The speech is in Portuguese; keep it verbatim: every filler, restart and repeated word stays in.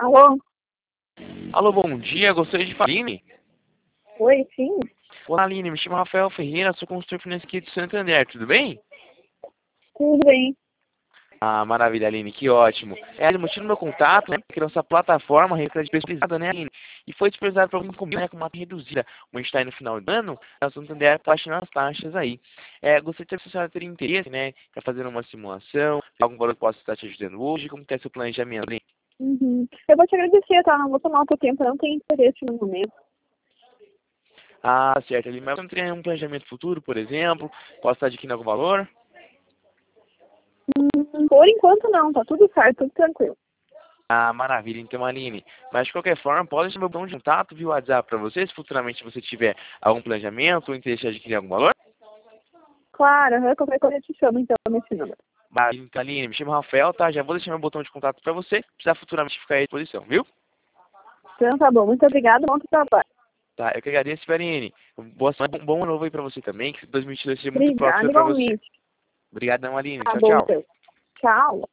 Alô? Alô, bom dia, gostaria de falar. Aline? Oi, sim? Olá, Aline, me chamo Rafael Ferreira, sou consultor financeiro aqui de Santander, tudo bem? Tudo bem. Ah, maravilha, Aline, que ótimo. É, o motivo do meu contato, né, porque nossa plataforma rede especializada, né, Aline, e foi disponibilizada para alguém comigo, né, com uma taxa reduzida. Como a gente está aí no final do ano, a Santander está baixando as taxas aí. É, gostaria de saber se a senhora teria interesse, né, para fazer uma simulação, algum valor que possa estar te ajudando hoje, como que é seu planejamento, Aline? Uhum. Eu vou te agradecer, tá? Não vou tomar o teu tempo, eu não tenho interesse no momento. Ah, certo, Aline, mas você não teria um planejamento futuro, por exemplo, posso estar adquirindo algum valor? Hum, por enquanto não, tá tudo certo, tudo tranquilo. Ah, maravilha, então, Aline. Mas, de qualquer forma, pode deixar meu botão de contato via WhatsApp para você, se futuramente você tiver algum planejamento ou interesse de adquirir algum valor. Claro, aham, qualquer coisa eu te chamo então nesse número. Mas, então, Aline, me chamo Rafael, tá? Já vou deixar meu botão de contato para você, precisar futuramente ficar aí à disposição, viu? Então tá bom, muito obrigada, bom trabalho. Tá, eu que agradeço, Aline. Boa sorte, bom bom ano novo aí para você também, que dois mil e vinte e dois seja muito Obrigada, próspero para você. igualmente. Obrigadão, Aline. Tá Tchau, bom tchau. então. Tchau.